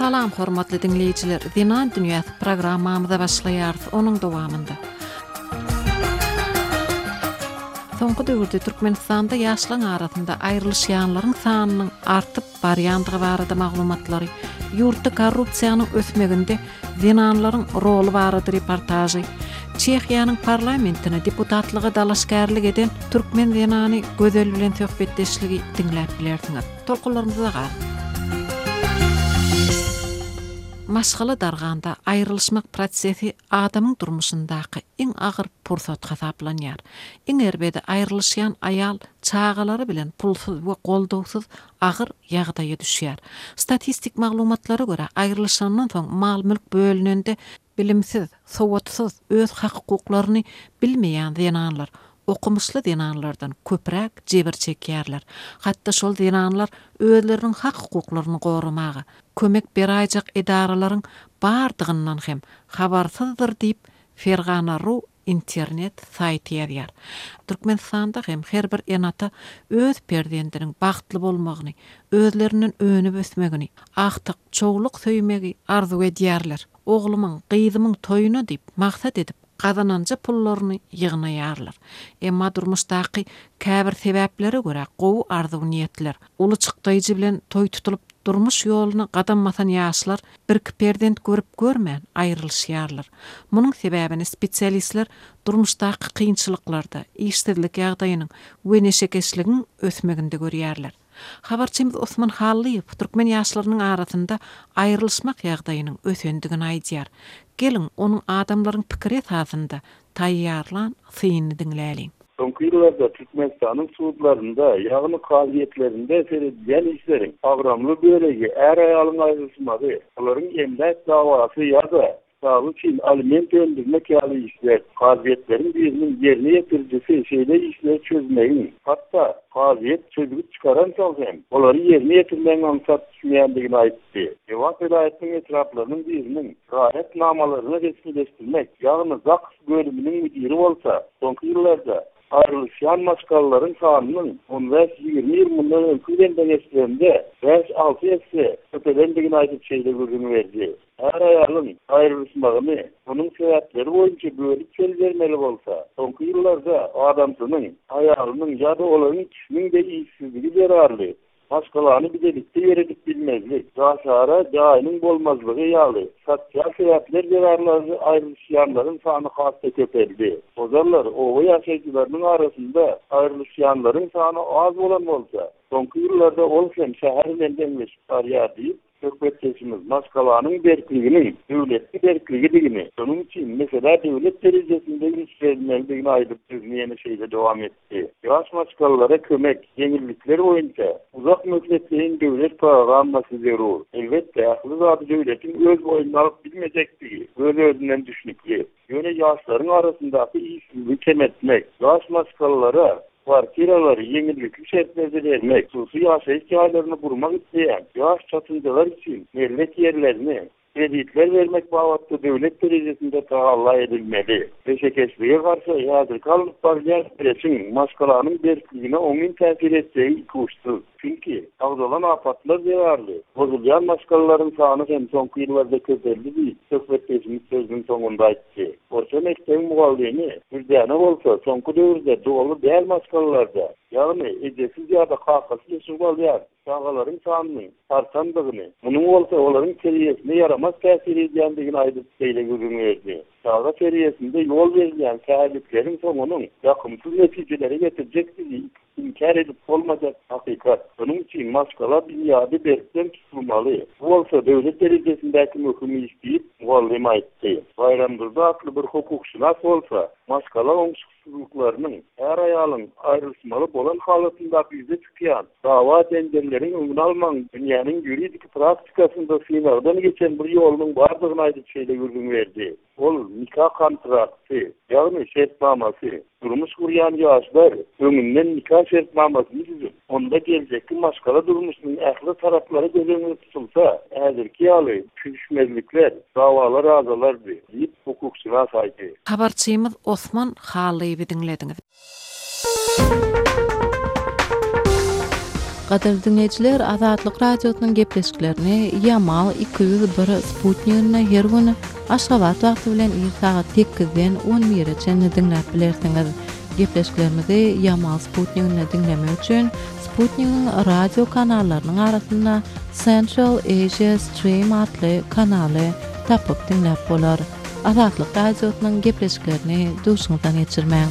Salam hormatly dinleyijiler. Dinan Dünyası programmamyza başlaýar. Onuň dowamında. Soňky döwürde Türkmenistanda ýaşlaryň arasynda aýrylyşýanlaryň sanynyň artyp barýandygy barada maglumatlary, ýurtda korrupsiýanyň ösmeginde zinanlaryň roly barada reportajy, Çehiýanyň parlamentine deputatlygy dalaşgärlik eden türkmen zinany gözel bilen söhbetdeşligi dinläp bilersiňiz. Tolkunlarymyza gar. Maşgala darganda aýrylşmak prosesi adamyň durmuşyndaky iň agyr pursat hasaplanýar. Iň erbede aýrylşýan aýal çağalary bilen pulsuz we goldowsuz agyr ýagdaýa düşýär. Statistik maglumatlara görä aýrylşandan soň mal-mülk bölünende bilimsiz, sowatsyz, öz hak-hukuklaryny bilmeýän zinanlar okumuşly dinanlardan köpräk jebir çekýärler. Hatda şol dinanlar özleriniň hak-hukuklaryny goramagy, kömek berajak edaralaryň bardygyndan hem habarsyzdyr diýip Fergana.ru internet saýty ýazýar. Türkmenistanda hem her bir enata öz perdendiniň bagtly bolmagyny, özleriniň öňüne bösmegini, aktyk çoğluk söýmegi arzu edýärler. Oglumyň, gyzymyň toýuna diýip maksat edip kazananca pullaryny ýygnaýarlar. Emma durmuşdaky käbir sebäplere görä gowy arzu niýetler, uly çykdyjy bilen toý tutulup durmuş ýoluna gadammasan ýaşlar bir perdent görüp görmän aýrylşýarlar. Munyň sebäbini spesialistler durmuşdaky kynçylyklarda, işsizlik ýagdaýynyň we neşekeşligiň ösmeginde görýärler. Habarçymyz Osman Hallyýew türkmen ýaşlarynyň arasynda aýrylşmak ýagdaýynyň ösendigini aýdýar. Gelin onun adamlaryň pikiri esasynda taýýarlan syny dinläliň. Soňky ýyllarda Türkmenistanyň suudlarynda, ýagny kaziýetlerinde seredilen işleriň agramly bölegi är aýalyň aýrylşmagy, olaryň emlak dawasy ýa-da sağlık için aliment öldürmek ýaly işler, kaziyetleriň birinin yerine ýetirjisi şeýle işler çözmeyin. Hatta kaziyet çözüp çıkaran hem olary yerine ýetirmän aňsat düşmeýändigini aýtdy. Ýewat vilayatynyň etraplarynyň biriniň rahatnamalaryny resmileşdirmek, ýagny zaks bölüminiň müdiri bolsa, soňky ýyllarda aýrylşýan maşgalaryň sanynyň 15-20 ýyldan öňküden geçýärde 5-6 ýetse köpelendigini aýdyp şeýle görüňü berdi. Her aýalyň aýrylşmagyny onuň sebäpleri boýunça bölüp çözülmeli bolsa, soňky ýyllarda adamsynyň, aýalynyň ýa-da olaryň kişiniň de işsizligi berarly. Maşgalany bidelikde ýeredip bilmezlik, gaşara jaýynyň bolmazlygy ýaly sosial sebäpler berarly aýrylşýanlaryň sany hasda köpeldi. Ozarlar owa ýaşaýjylarynyň arasynda aýrylşýanlaryň sany az bolan bolsa, soňky ýyllarda ol hem şäherden deňleşip barýardy. Söhbetçimiz maşgalanyň berkligini, döwletli berkligini, şonuň üçin mesela döwlet derejesinde işlerilmeligini aýdyp düzmeyene şeýle dowam etdi. Ýaş maşgalara kömek, ýeňillikler boýunça uzak möhletliň döwlet programmasy zerur. Elbetde ýaşly zady döwletiň öz boýundan alyp bilmejekdigi, özünden düşnükli. Ýöne ýaşlaryň arasyndaky işsizligi kemetmek, ýaş maşgalara kwartiralary ýeňillikli şertlerde bermek, susy ýaşaýyş ýerlerini gurmak isleýän ýaş çatynjalar üçin merlet ýerlerini kreditler vermek bagatda döwlet derejesinde tagalla edilmeli. Peşekeşlige garşy ýazyr kalyp barýan presin maşgalanyň berkligine oňun täsir etdiği kuşsuz. Çünki agzalan apatlar zerarly. Bozulýan maşgalaryň sany hem soňky ýyllarda köpeldi diýip söhbetçimiz sözüniň soňunda aýtdy. Orta mektebiň mugallimi bilýäne bolsa, soňky döwürde dogly däl maşgalalarda, ýagny edesiz ýa-da kakasy ýeşil bolýar. Çağalaryň sanyny artandygyny, munyň bolsa olaryň seriýesine ýaramas täsir edýändigini aýdyp şeýle görüňü berdi. Çağa seriýesinde ýol berilýän säherlikleriň soňunyň ýakymsyz netijelere getirjekdigi inkar edip bolmajak hakykat. Bunun için maşgala dünyada berkten tutulmaly. Bu bolsa döwlet derejesindäki möhümi işleyip muallim aýtdy. Bayramdyrda akly bir hukukşunas bolsa, maşgala oňşuksuzlyklarynyň her aýalyň aýrylşmaly bolan halatynda bizde çykýan dawa denderleriň öňüne almaň dünýäniň ýuridik praktikasynda sınavdan geçen bir ýolunyň bardygyny aýdyp şeýle görüňü berdi. Ol nikah kontrakty, ýagny şertnamasy. Durmuş kurýan ýaşlar öňünden nikah şertnamasyny düzüp, onda geljekki maşgala durmuşynyň ähli taraplary gözüňe tutulsa, häzirki ýaly düşmezlikler, dawalar azalardy diýip hukukçylar aýtdy. Habarçymyz Osman Hallyýewi dinlediňiz. Gader dinleyijiler, Azatlyk radiosynyň gepleşiklerini Yamal 201 Sputnik'ne her güni Aşgabat wagty bilen saat 8-den 11-çe dinläp bilersiňiz. Gepleşiklerimizi Yamal Sputnik'ne dinlemek üçin Sputnik'in radio kanallarynyň arasynda Central Asia Stream adly kanaly tapyp dinläp bolar. Azatlyk radiosynyň gepleşiklerini duşuňyzdan geçirmäň.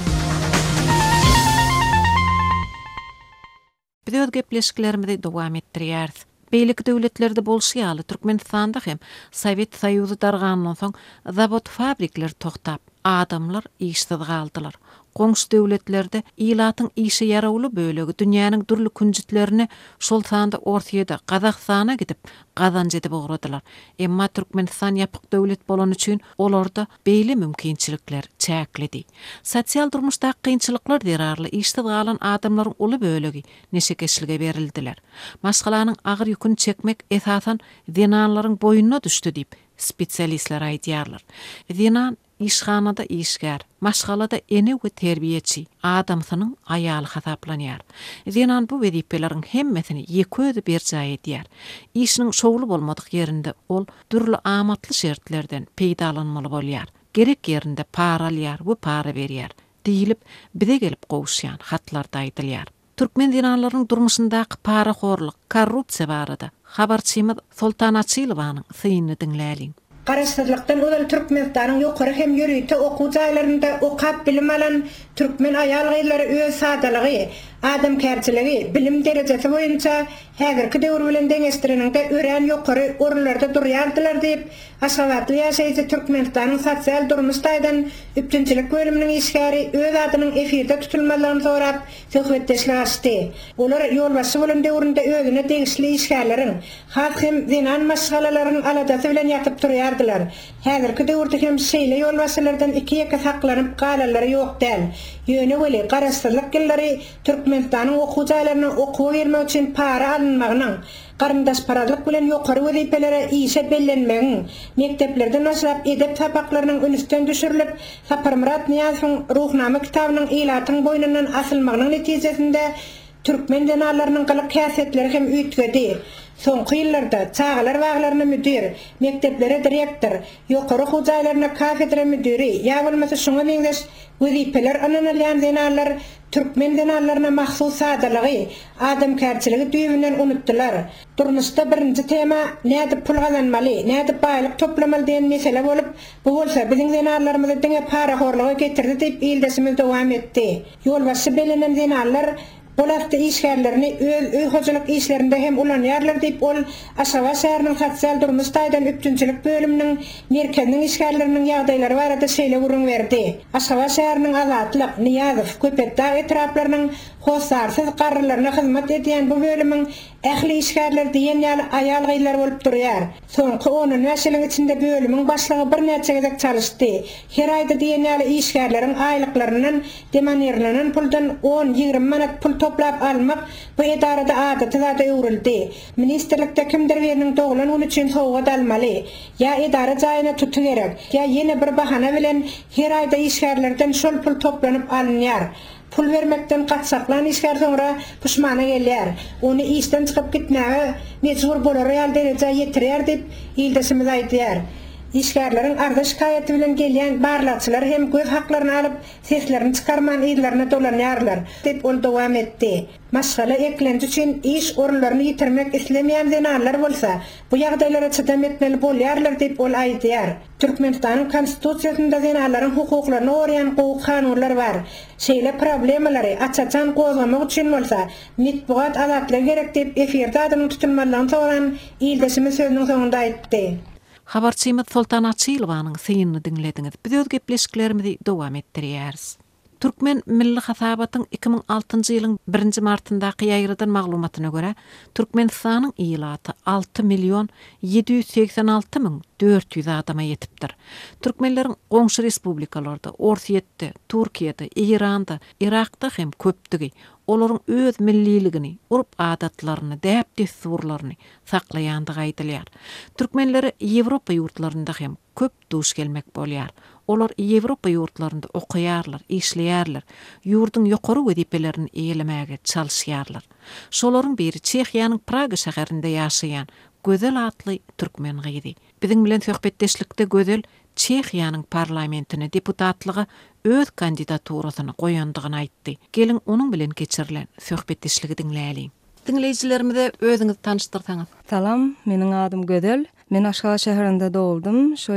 Biz gepleşiklerimizi dowam etdirýäris. Beýlik döwletlerde bolşýaly Türkmenistanda hem Sowet Soýuzy dargandan soň zawod fabrikler toktab, adamlar işsiz galdylar. Goňşy döwletlerde ilatyň işe yarawly bölegi dünýäniň durly kunjitlerini şol sanda ortaýada Gazakstana gidip gazanç edip ogradylar. Emma Türkmenistan ýapyk döwlet bolan üçin olarda beýle mümkinçilikler çäkledi. Sosial durmuşdaky kynçylyklar derarly işsiz galan adamlaryň uly bölegi neşekeşlige berildiler. Maşgalanyň agyr ýüküni çekmek esasan zinanlaryň boýuna düşdi diýip spesialistler aýdýarlar. Zinan işxanada işgär, maşgalada ene we terbiýeçi, adamsynyň aýaly hasaplanýar. Zinan bu wezipeleriň hemmesini ýeköde berjaý edýär. İşiniň şowly bolmadyk ýerinde ol dürli amatly şertlerden peýdalanmaly bolýar. Gerek ýerinde para alýar we para berýär. Diýilip bize gelip gowuşýan hatlarda aýdylýar. Türkmen zinanlarynyň durmuşyndaky paraxorlyk, korrupsiýa barada habarçymyz Sultan Açylowanyň syny dinläliň. Garaşdyrlykdan öňe Türkmenistanyň ýokary hem ýörüýte okuw jaýlarynda okap bilim alan türkmen aýal gyýlary öz sadalygy, adamkärçiligi, bilim derejesi boýunça häzirki döwür bilen deňeşdireninde ören ýokary orunlarda durýardylar diýip Aşgabatly ýaşaýjy Türkmenistanyň sosial durmuşdaýdan üptünçilik bölüminiň işgäri öz adynyň efirde tutulmalaryn sorap söhbetdeşlik açdy. Olar ýolbaşy bolan döwründe özüne degişli işgärleriň, has hem zinan maşgalalaryň aladasy bilen ýatyp durýardylar. Häzirki döwürde hem şeýle ýolbaşylardan iki ýeke saklanyp galalary ýok däl. Ýöne weli garaşdyrlyk gillary Türkmenistanyň okuw jaýlaryna okuw bermek üçin para alynmagynyň, garyndaş paralyk bilen ýokary wezipelere işe bellenmegiň, mekteplerden başlap edep tapaklarynyň önüsten düşürilip, Saparmurat Niýazowyň ruhnama kitabynyň ilatyň boýnundan asylmagynyň netijesinde Türkmen denalarynyň gylyk käsetleri hem üýtgedi. Soňky ýyllarda çağalar baglaryna müdir, mekteplere direktor, ýokary okuw jaýlaryna kafedra müdiri, ýa bolmasa şoňa meňdeş wezipeler ananalýan denalar Türkmen denalaryna mahsus sadalygy, adamkärçiligi düýbünden unutdylar. Durmuşda birinji tema näde pul gazanmaly, näde baýlyk toplamaly diýen mesele bolup, bu bolsa biziň denalarymyza diňe para horlugy getirdi diýip ýyldysymyz dowam etdi. Ýolbaşy belenen denalar Bolatda işgärlerini öz öýhojalyk işlerinde hem ulanýarlar diýip ol Aşgabat şäheriniň sosial durmuşdaýdan üptünçilik bölüminiň merkeziniň işgärleriniň ýagdaýlary barada şeýle gurrun berdi. Aşgabat şäheriniň Azatlyk, Niýazow, Köpekdağ etraplarynyň hosarsyz garrylaryna hyzmat edýän bu bölümiň ähli işgärler diýen ýaly aýal gyýlar bolup durýar. Soňky 10 ýylyň içinde bölümiň başlygy bir näçe gezek çalışdy. Her aýda diýen ýaly işgärleriň aýlyklarynyň demanýerlenen puldan 10-20 manat pul toplap almak bu edarada adaty zada öwrildi. Ministerlikde kimdir beriniň doglan onu üçin sowgat almaly. Ya edara jaýyna tutu gerek. Ya ýene bir bahana bilen her aýda işgärlerden şol pul toplanyp alınýar. Pul vermekden kaçsaklan işgär soňra puşmana gelýär. Onu işden çykyp gitmäge mejbur bolar ýaly dereje ýetirýär diýip ýyldysymyz aýdýar. İşgärleriň arda şikaýaty bilen gelýän barlaçylar hem göz haklaryny alyp seslerini çykarman ýerlerine dolanýarlar diýip ol dowam etdi. Maşgala eklenji üçin iş orunlaryny ýitirmek islemeýän zenarlar bolsa, bu ýagdaýlara çydam etmeli bolýarlar diýip ol aýdýar. Türkmenistanyň konstitusiýasynda zenarlaryň hukuklaryny oryan gowy kanunlar bar. Şeýle problemalary açaçan gozlamak üçin bolsa, mitbuat azatlygy gerek diýip efirde adyny tutulmalaryn soran ýyldysymyz sözüniň soňunda aýtdy. Habarçymyz Sultan Açylowanyň synyny dinlediňiz. Biz öz gepleşiklerimizi dowam etdirýäris. Türkmen Milli Hasabatyň 2006-njy ýylyň 1-nji martyndaky ýaýrydan maglumatyna görä, Türkmenistanyň ilaty 6.786.400 adama ýetipdir. Türkmenleriň goňşy respublikalarda, Ortaýetde, Türkiýede, Iranda, Irakda hem köpdigi olaryň öz milliligini, urup adatlaryny, däp desturlaryny saklaýandygy aýdylýar. Türkmenleri Ýewropa ýurtlarynda hem köp duş gelmek bolýar. Olar Ýewropa ýurtlarynda okuýarlar, işleýärler, ýurdun ýokary wezipelerini eýlemäge çalşýarlar. Şolaryň biri Çehiýanyň Praga şäherinde ýaşaýan Gözel atly türkmen gyzy. Biziň bilen söhbetdeşlikde Gözel Çehiýanyň parlamentine deputatlyga öz kandidaturasyny goýandygyny aýtdy. Gelin onuň bilen geçirilen söhbetdeşligi dinläýäli. Dinleyijilerimize özüňizi tanıştyrsaňyz. Salam, meniň adym Gözel. Men Aşgabat şäherinde doğuldum. Şo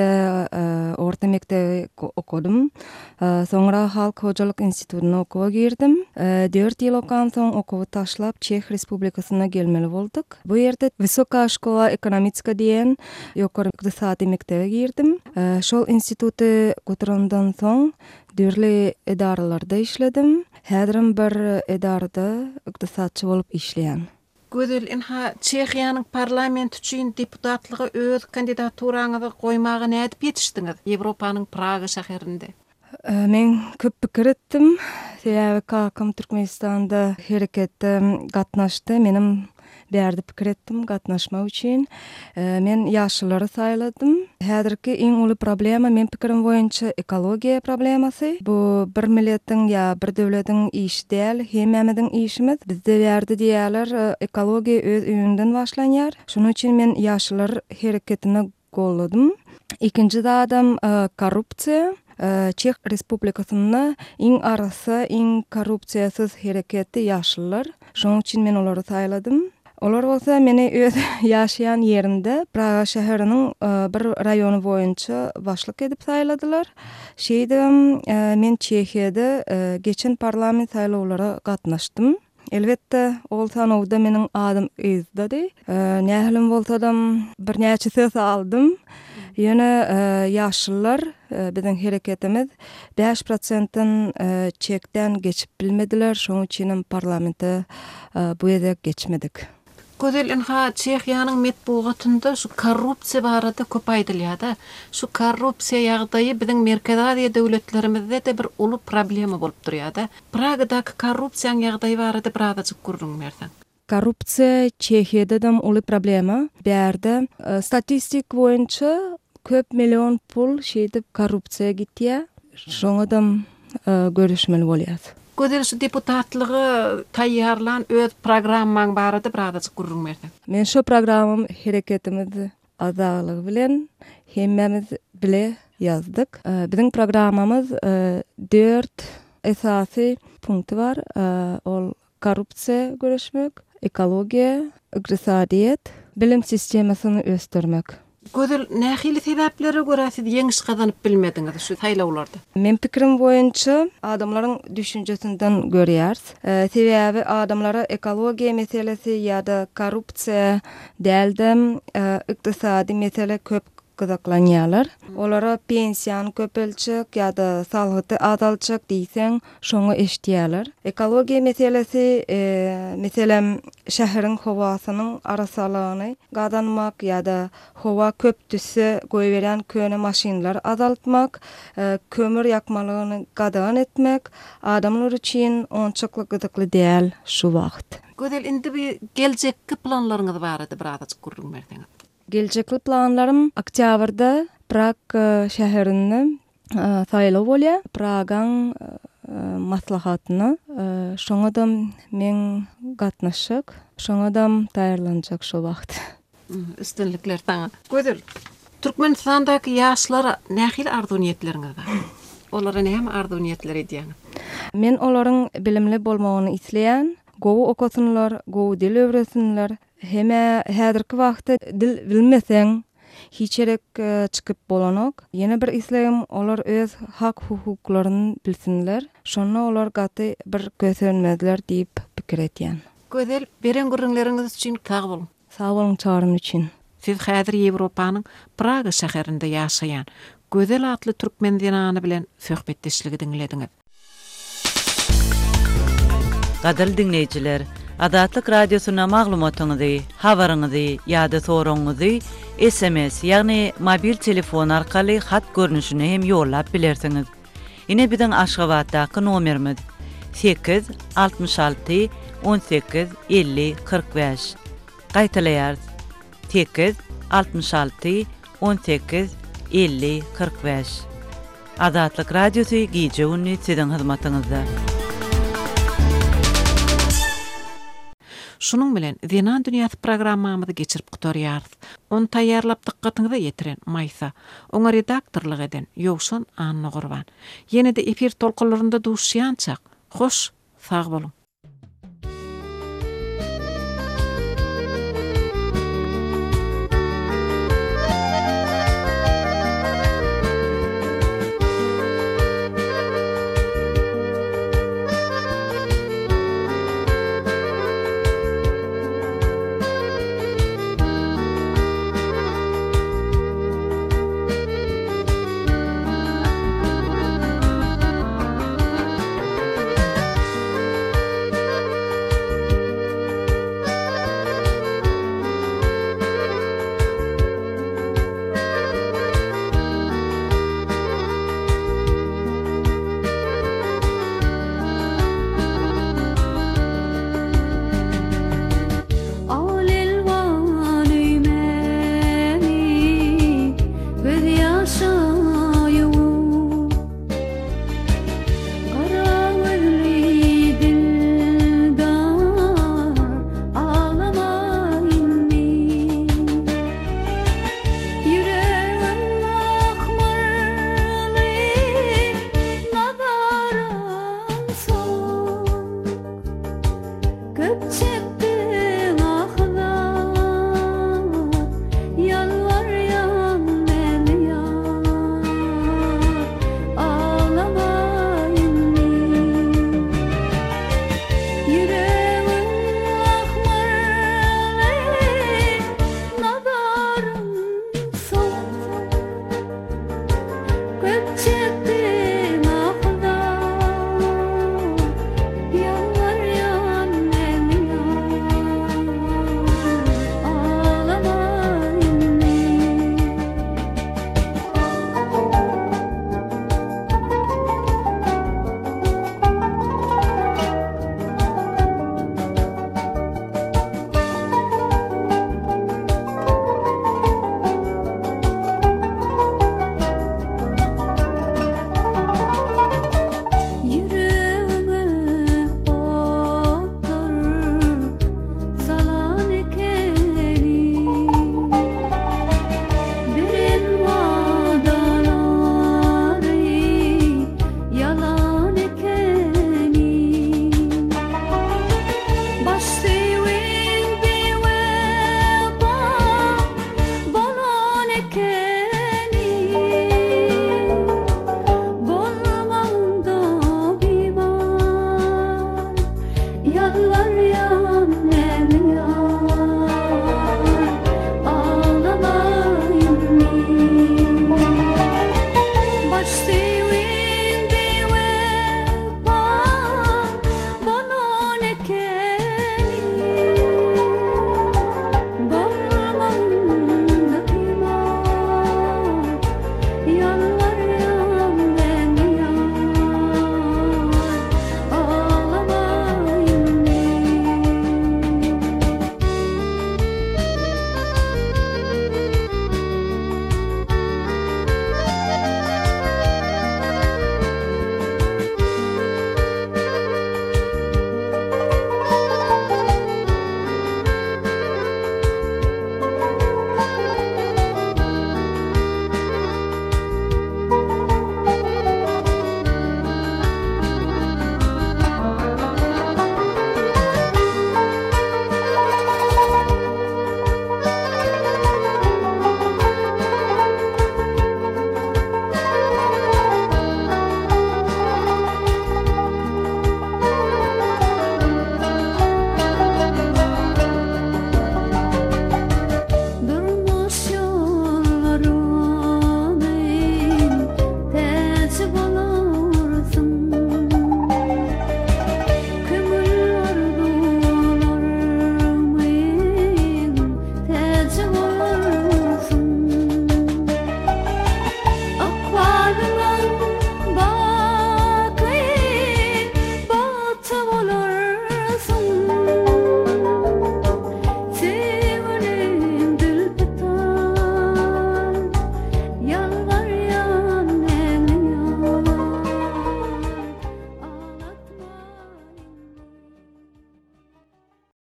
ýerde orta mektebi okudum. Soňra Halk Hojalyk institutyna okuwa girdim. 4 ýyl okan soň okuwy taşlap Çeh Respublikasyna gelmeli bolduk. Bu ýerde Wysoka Szkoła Ekonomicka diýen ýokary ykdysady mektebe girdim. Şol instituty götürendan soň dürli edaralarda işledim. Häzirim bir edarada ykdysatçy bolup işleýän. Gözel inha Çehiýanyň parlament üçin deputatlyga öz kandidaturaňyzy goýmagy nädip ýetişdiňiz Ýewropanyň Praga şäherinde? Men köp pikir etdim. Sebäbi kakam Türkmenistanda hereketde gatnaşdy. Menim bärde pikir etdim gatnaşmak üçin. Men ýaşlary saýladym. Häzirki iň uly problema men pikirim boýunça ekologiýa problemasy. Bu bir milletiň ýa bir döwletiň işi däl, hemmemiziň işimiz. Bizde bärde diýerler ekologiýa öz öýünden başlanýar. Şonuň üçin men ýaşlar hereketini golladym. Ikinji adam korrupsiýa. Çeh Respublikasyna iň arasy, iň korrupsiýasyz hereketi ýaşlar. Şonuň üçin men olary saýladym. Olar bolsa meni öz ýaşaýan ýerinde Praga şäheriniň bir raýony boýunça başlyk edip saýladylar. Şeýde men Çehiýede geçen parlament saýlawlara gatnaşdym. Elbetde ol sanawda meniň adym ezdady. Nählim bolsa-da bir näçe söz aldym. Ýöne ýaşlylar biziň hereketimiz 5%-den çekden geçip bilmediler. Şoň üçin parlamente bu ýerde geçmedik. Gözel inha Çehiýanyň metbuatynda şu korrupsiýa barada köp aýdylýar-da. Şu korrupsiýa ýagdaýy biziň Merkez Aziýa döwletlerimizde de bir uly problema bolup durýar-da. Pragadaky korrupsiýa ýagdaýy barada biraz gurrunmersen. Korrupsiýa Çehiýede de uly problema. Bärde statistik boýunça köp milyon pul şeýdip korrupsiýa gitýär. Şoňa da görüşmeli bolýar. Gözel şu deputatlygy taýýarlan öz programmaň barada biraz gurrunmersen. Men şu programmam hereketimizi azaglygy bilen hemmemiz bile yazdyk. Biziň programmamyz 4 esasy punkty bar. Ol korrupsiýa görüşmek, ekologiýa, ykdysadyýet, bilim sistemasyny ösdürmek. Gözel nähili sebäplere görä siz ýeňiş gazanyp bilmediňiz şu saýlawlarda? Men pikirim boýunça adamlaryň düşünjesinden görýär. Sebäbi adamlara ekologiýa meselesi ýa-da korrupsiýa däldem ykdysady mesele köp gyzaklanýarlar. Olara pensiýany köpelçek ýa-da salhaty azalçak diýseň, şoňa eşitýärler. Ekologiýa meselesi meselem şäheriň howasynyň arasalygyny gazanmak ýa-da howa köp düşse goýberýän köne maşinlar azaltmak, kömür ýakmalygyny gadan etmek adamlar üçin onçakly gyzykly däl şu wagt. Gözel indi bir geljekki planlaryňyz barada biraz gurrunmerseňiz. Geljekli planlarym oktýabrda Prag şäherinde saýlaw bolýar. Pragaň maslahatyna. Şoňa da men gatnaşyk. Şoňa da taýýarlanjak şu wagt. Üstünlikler taňa. Gözel. Türkmenistandaky ýaşlara nähili arzuwniýetleriniz bar? Olara näme arzuwniýetler edýäňiz? Men olaryň bilimli bolmagyny isleýän, gowy okusunlar, gowy dil öwresinler. Heme häzirki wagtda dil bilmeseň hiçerek çykyp bolanok. Ýene bir isleýim olar öz hak hukuklaryny bilsinler. Şonu olar gaty bir gösönmezler diýip pikir etýän. Gözel, beren gurrunlaryňyz üçin sag bolun. Sag bolun çağrym üçin. Siz häzir Ýewropanyň Praga şäherinde ýaşaýan Gözel atly türkmen dinany bilen söhbetdeşligi dinlediňiz. Gadal dinleýijiler, Adatlyk radiosyna maglumatyňyzy, habaryňyzy ýa-da soraňyzy SMS ýagny mobil telefon arkaly hat görnüşine hem ýollap bilersiňiz. Ine biziň Aşgabatdaky nomerimiz 866 18 50 45. Gaýtalaýar 866 18 50 45. Azatlyk radiosu gije günni sizin hyzmatyňyzda. Şunun bilen Zinan Dünyasy programmamyzy geçirip gutarýarys. Onu taýýarlap diqqatyňyza ýetiren Maýsa, oňa redaktorlyk eden Ýowşan Anna Gurban. Ýene-de efir tolkunlarynda duşýançak. Hoş, sag bolun.